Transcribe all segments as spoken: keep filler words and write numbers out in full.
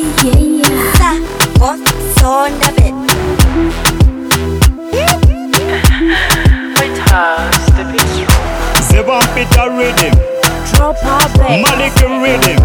yeah. What's on the bed? Wait, has the beat. Seven Peter rhythm, Drop our back. Malik rhythm.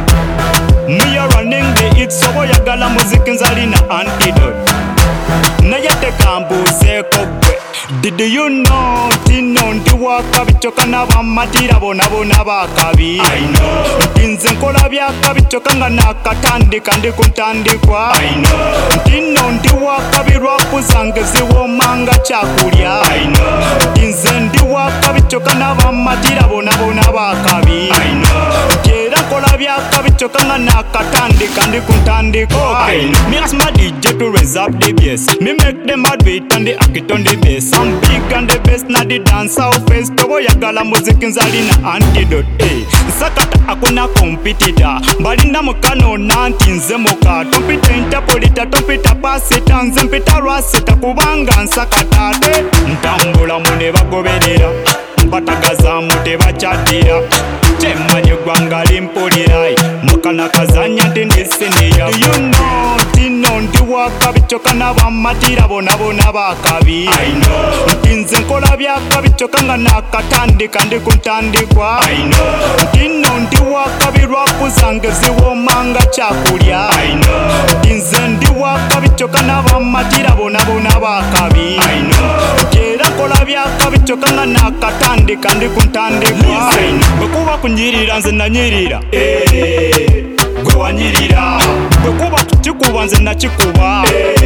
Me a running the hit, so boy agala muziki nzalina antidote. Naye tekambuzeeko gwe. Did you know tino ndi wakabicoka n'abamatira bona bona bakabi? I know. Nti nze nkola byakabicoka nga nakatandika ndi ku ntandikwa. I know. Tino ndi wakabi rwapu zange ziwoomanga kyakulya. I know. Nti nze ndi wakabicoka n'abamatira bona bona bakabi. I know. Era nkola byakabicoka nga nakatandika ndi ku ntandikwa. I know. Me ask my D J to raise up the bass. Me make them mad beat and the act on the bass. I'm big and the best na the dance out face. Tobo yagala muziki nzalina antidote. Hey, sakata akuna competitor. Balinda mukano nanti nze muka. Tompita interpolita, tompita pasita. Nze mpita rasita kubanga nsakata. Ntambula mune bagoberera. Batagaza mute bachatira. Chemanye gwanga limpulira. Mukana kazanya tindisinira. Do you know tino ndi wakabicoka n'abamatira bona bona bakabi? I know. Nti nze nkola byakabicoka nga nakatandika ndi ku ntandikwa. I know. Tino ndi wakabi rwapu zange ziwoomanga kyakulya. I know. Nti nze ndi wakabicoka n'abamatira bona bona bakabi. I know. Era nkola byakabicoka nga nakatandika ndi ku ntandikwa. Bwe kuba kunyirira nze nanyirira. Eh, gwe wanyirira. Bwe kuba kikuba nze nakikuba.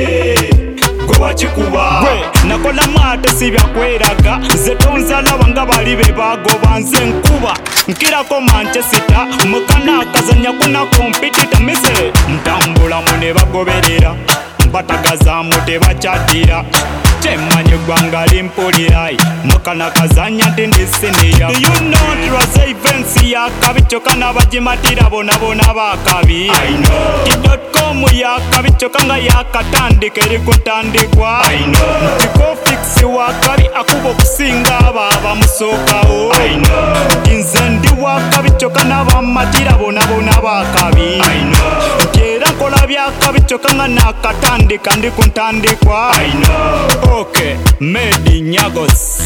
Gwe wakikuba. Gwe nakola maate si byakweraga. Nze tonzalaba nga bali be bagoba. Nze nkuba nkirako Manchester. Mukana akazanya kuna kompitita mise. Ntambula mu ne bagoberera. Batagaza mu tebakyadira. Chemanye gwanga limpulira. Mukana kazanya tindisinira. Do you know turaza events yakabicoka n'abagimatira bona bona bakabi? I know. T.com yakabicoka nga yakatandika eri ku ntandikwa. I know. Ntiko fix wakabi akuba okusinga abo abamusookawo. I know. Nze ndi wakabicoka n'abamatira bona bona bakabi. I know. Era nkola byakabicoka nga nakatandika ndi ku ntandikwa. I know. Okay, made in Nyagos.